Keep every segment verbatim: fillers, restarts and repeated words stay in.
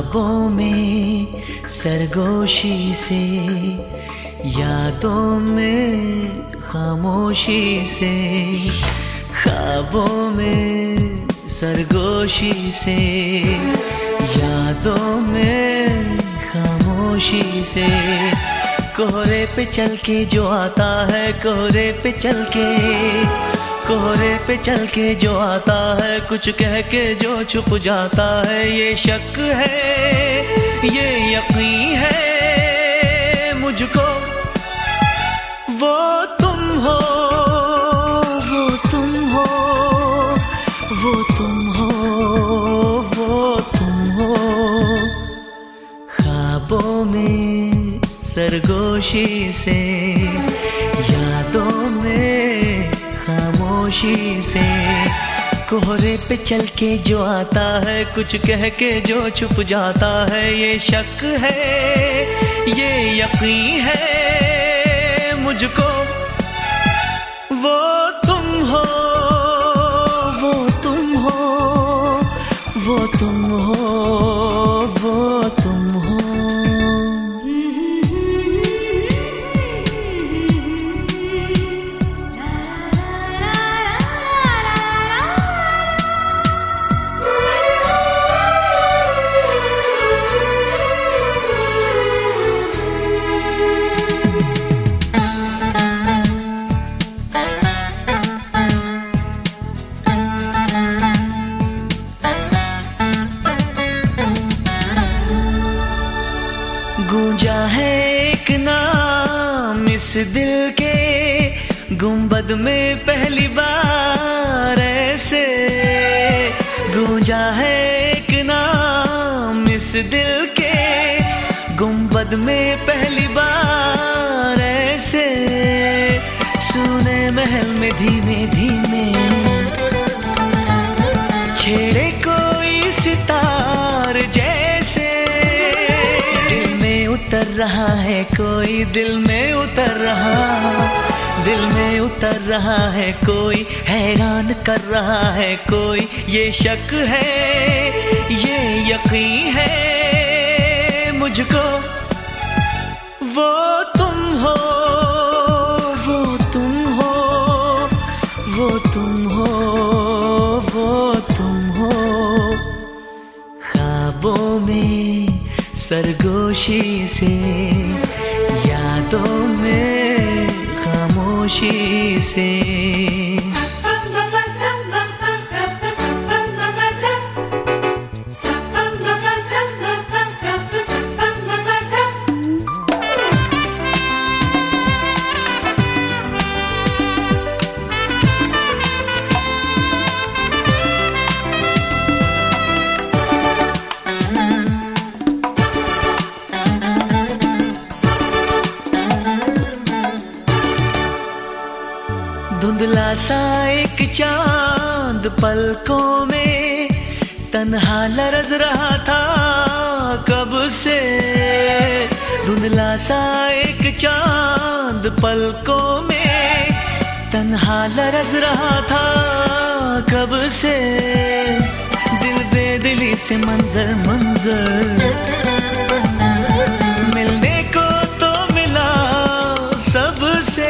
ख्वाबों में सरगोशी से, यादों में खामोशी से, ख्वाबों में सरगोशी से, यादों में खामोशी से। कोहरे पे चल के जो आता है, कोहरे पे चल के, कोहरे पे चल के जो आता है, कुछ कह के जो छुप जाता है। ये शक है, ये यकीन है मुझको, वो तुम हो, वो तुम हो, वो तुम हो, वो तुम हो। ख्वाबों में सरगोशी से, यादों में खामोशी से। कोहरे पे चल के जो आता है, कुछ कह के जो छुप जाता है। ये शक है, ये यकीन है मुझको, वो तुम हो, वो तुम हो, वो तुम हो, वो तुम हो। गूंजा है एक नाम इस दिल के गुंबद में पहली बार ऐसे। गूंजा है एक नाम इस दिल के गुंबद में पहली बार ऐसे। सुने महल में धीमे धीमे छेड़े कोई सितार जैसे। उतर रहा है कोई, दिल में उतर रहा, दिल में उतर रहा है कोई, हैरान कर रहा है कोई। ये शक है, ये यकीन है मुझको, वो तुम हो, वो तुम हो, वो तुम हो, वो तुम हो। ख्वाबों में सरगोशी से, यादों में खामोशी से। धुंधला सा एक चांद पलकों में तन्हा लरज रहा था कब से। धुंधला सा एक चांद पलकों में तन्हा लरज रहा था कब से। दिल बेदिली से मंजर मंजर मिलने को तो मिला सबसे।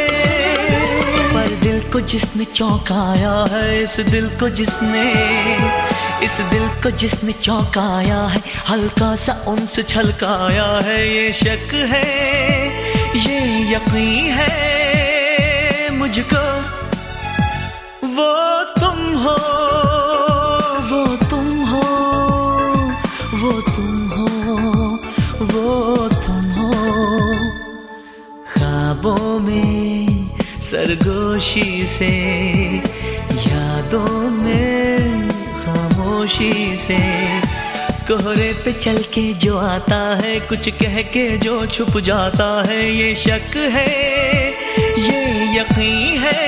को जिसने चौंकाया है, इस दिल को जिसने, इस दिल को जिसने चौंकाया है, हल्का सा उनसे छलकाया है। ये शक है, ये यकीन है मुझको, वो तुम हो, वो तुम हो, वो तुम हो, वो तुम हो। ख्वाबों में सरगोशी से, यादों में खामोशी से। कोहरे पे चल के जो आता है, कुछ कह के जो छुप जाता है। ये शक है, ये यकीन है